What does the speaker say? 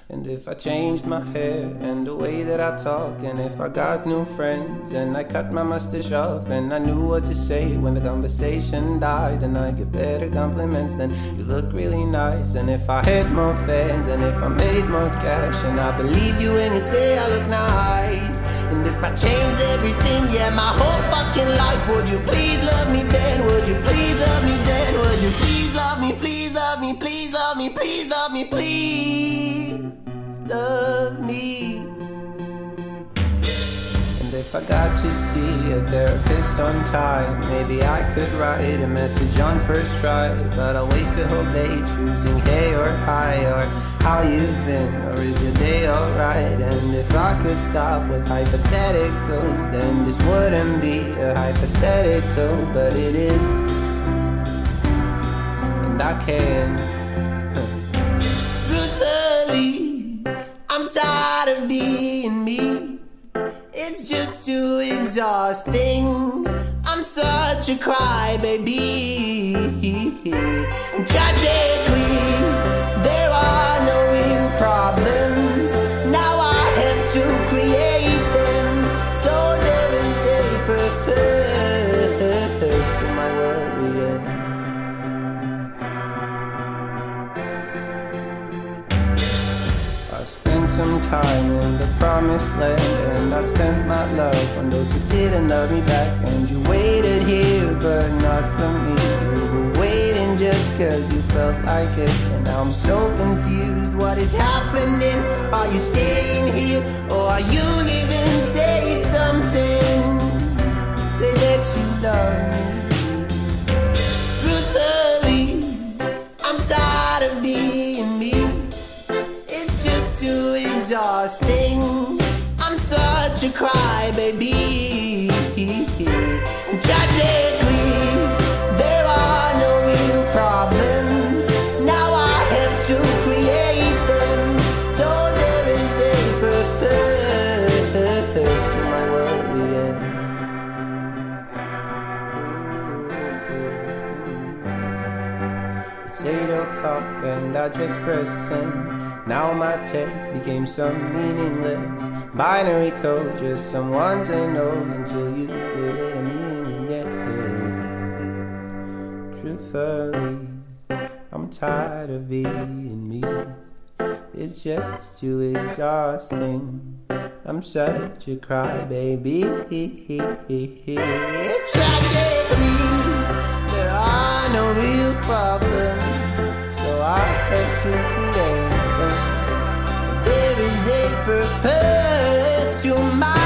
And if I changed my hair and the way that I talk, and if I got new friends and I cut my mustache off, and I knew what to say when the conversation died, and I give better compliments, then you look really nice. And if I had more fans and if I made more cash, and I believed you when you'd say I look nice. And if I changed everything, yeah, my whole fucking life, would you please love me then? Would you please love me then? Would you please love me, please love me, please love me, please love me, please love me? And if I got to see a therapist on time, maybe I could write a message on first try. But I'll waste a whole day choosing hey or hi, or how you've been, or is your day alright? And if I could stop with hypotheticals, then this wouldn't be a hypothetical, but it is. And I can't. Truthfully, I'm tired of being me. It's just too exhausting. I'm such a crybaby. And tragically, there are no real problems. Now I have to create them. So there is a purpose to my worrying. I spent some time in the promised land, and I spent my love on those who didn't love me back. And you waited here, but not for me. You were waiting just cause you felt like it. And now I'm so confused, what is happening? Are you staying here, or are you leaving? Say something, say that you love me. Truthfully, I'm tired of being me. It's just too exhausting. I'm such a crybaby. And tragically, there are no real problems. Now I have to create them. So there is a purpose to my worrying. It's 8 o'clock and I just press send. Now my text became some meaningless binary code, just some ones and O's, until you give it a meaning again. Truthfully, I'm tired of being me. It's just too exhausting. I'm such a crybaby. Tragically, there are no real problems, so I have to create them. So there is a purpose to my